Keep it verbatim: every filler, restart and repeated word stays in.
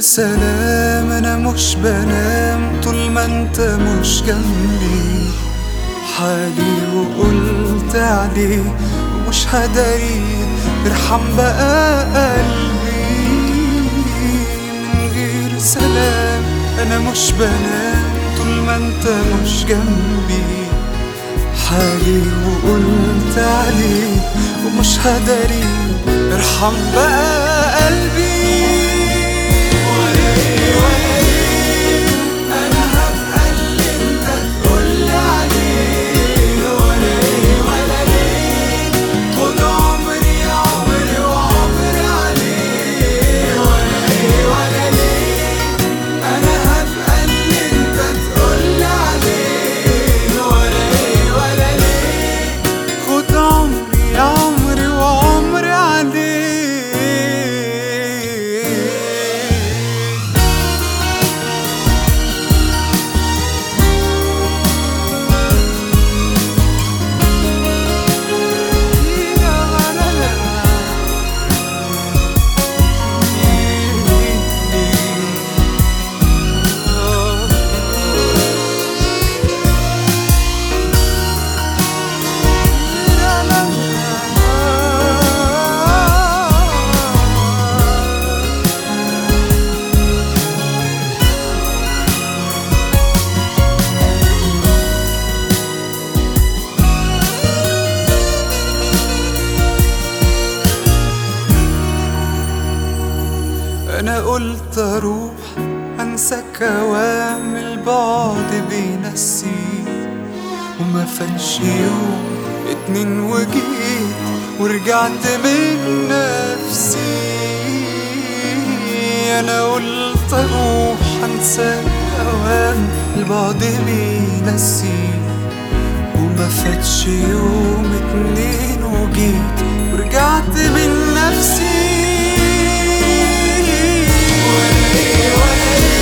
سلام انا مش بنام طول ما انت مش جنبي. حالي وقلت عليه ومش هداري، ارحم بقى قلبي. من غير سلام انا مش بنام طول ما انت مش جنبي. حالي وقلت عليه ومش هداري، ارحم بقى قلبي. أنا قلت أروح أنساك أوام البعد بينسيك، وما فاتش يوم اتنين وجيت ورجعت من نفسي. أنا قلت أروح أنساك أوام البعد بينسيك، وما فاتش يوم اتنين وجيت ورجعت من نفسي. ولا